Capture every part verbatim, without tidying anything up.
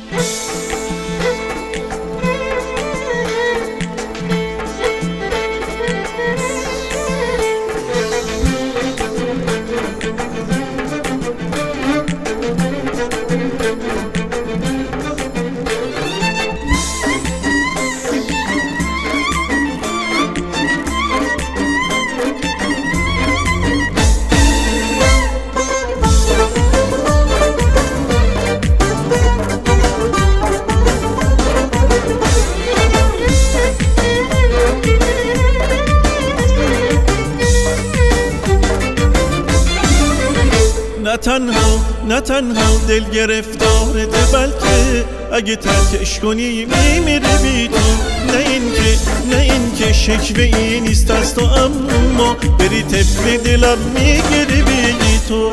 نه تنها نه تنها دل گرفتارته، بلکه اگه ترکش کنی میمیره بی تو. نه اینکه نه اینکه شکوه ای نیست از تو، اما بری طفل دلم میگیری بی تو.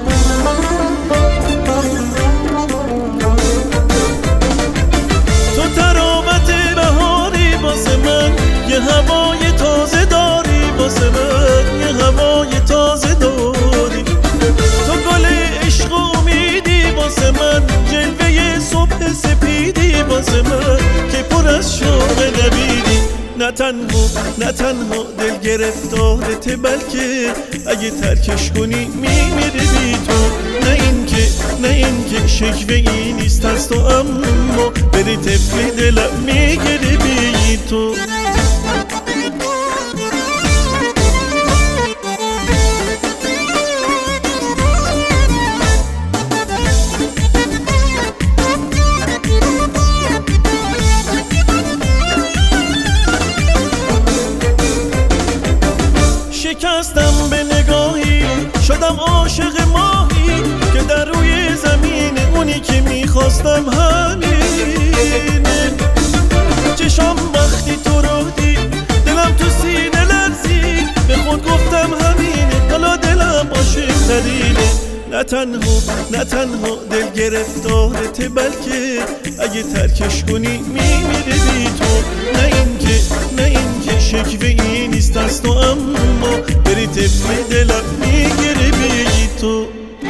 تو تراوت بهاری واسه من، یه هوای تازه داری واسه من، یه هوای تازه داری. تو گل عشق و امیدی واسه من، جلوه صبح سپیدی واسه من که پر از شوق نبیدی. نه تنها نه تنها دل گرفتارته، بلکه اگه ترکش کنی میمیری بی تو. نه اینکه نه اینکه شکوه ای نیست از تو، اما بری طفل دلم میگیری بی تو. شکستم به نگاهی، شدم عاشق ماهی که در روی زمین، اونی که میخواستم همینه. چشام وقتی تو رو دید، دلم تو سینه لرزید، به خود گفتم همینه، حالا دلم عاشق ترینه. نه تنها نه تنها دل گرفتارته، بلکه اگه ترکش کنی میمیری بی تو. نه اینکه نه اینکه شکوه ای نیست از تو، اما بری طفل دلم میگیری بی تو.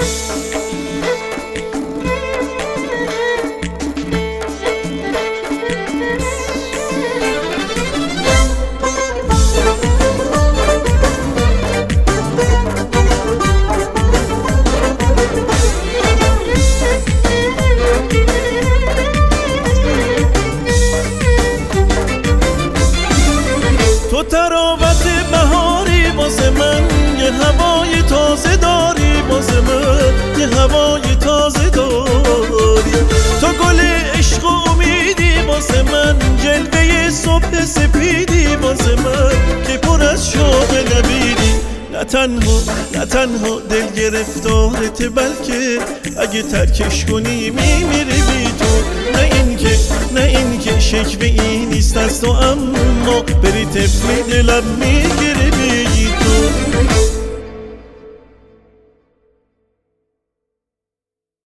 تو تراوت بهاری واسه من، یه هوای تازه داری واسه من، یه هوای تازه داری. تو گل عشق و امیدی واسه من، جلوه صبح سپیدی واسه من که پر از شوق نبیدی. نه تنها نه تنها دل گرفتارته، بلکه اگه ترکش کنی میمیری بی تو. نه اینکه نه اینکه شکوه ای نیست از تو، اما بری طفل دلم میگیری بی تو.